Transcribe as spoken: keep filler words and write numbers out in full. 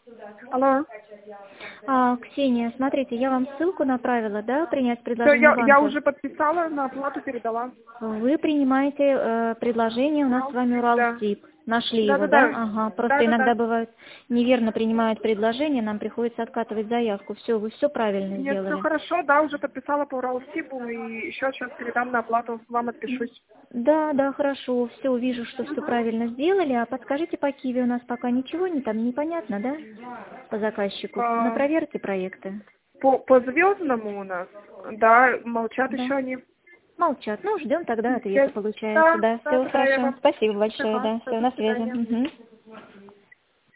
Алло. А, Ксения, смотрите, я вам ссылку направила, да, принять Все, предложение я, я банка. уже подписала, на оплату передала. Вы принимаете э, предложение у нас с вами Да. Уралсиб. Нашли Да, его, да, да? да. Ага. Просто Да, да, иногда да. бывает неверно принимают предложение, нам приходится откатывать заявку. Все, вы все правильно Нет, все сделали. хорошо, да, уже подписала по Уралсибу и еще сейчас передам на оплату, вам отпишусь. Да, да, хорошо. Все, вижу, что все правильно сделали. А подскажите, по Киви у нас пока ничего не там непонятно, да? По заказчику. На А, проверке проекты. по, по звездному у нас, да, молчат Да. еще они. Молчат. Ну, ждем тогда ответа, Yes. получается. Да, Да, да, все да, да, я хорошо. вам. Спасибо большое, Ага, да. всё, Все, до на связи. свидания. Мгм.